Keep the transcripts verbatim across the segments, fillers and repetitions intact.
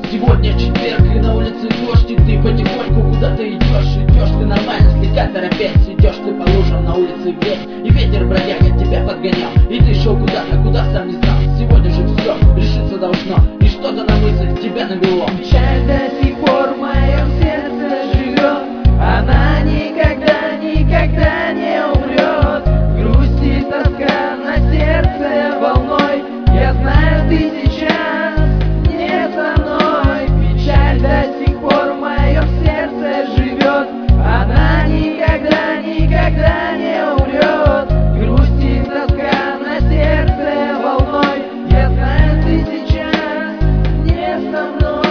Сегодня четверг и на улице дождь, и ты потихоньку куда-то идешь. Идешь ты нормально, слегка торопясь, идешь ты по лужам на улице весь. И ветер бродяга тебя подгонял, и ты шел куда-то, куда сам не знал. Сегодня же все решиться должно, и что-то на мысль тебя навело. Печаль до сих пор в моем сердце живет, она никогда, никогда не умрет. Грусть и тоска на сердце волной, я знаю, ты сейчас не со мной. Печаль до сих пор в моем сердце живет, она никогда, никогда не умрет. Грусть и тоска на сердце волной, я знаю, ты сейчас не со мной.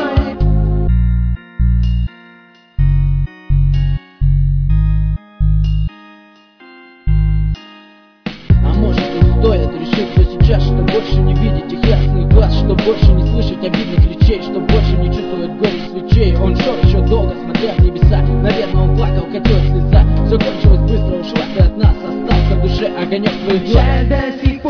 А может и стоит решить, что сейчас, что больше не видеть их ясных глаз, что больше не слышать обидных речей, что больше не чувствовать горе свечей. Он шел еще долго, смотря в небеса, наверное он плакал, катилась слеза. Все кончилось быстро, ушла ты от нас, остался в душе огонек твоих глаз. Печаль до сих пор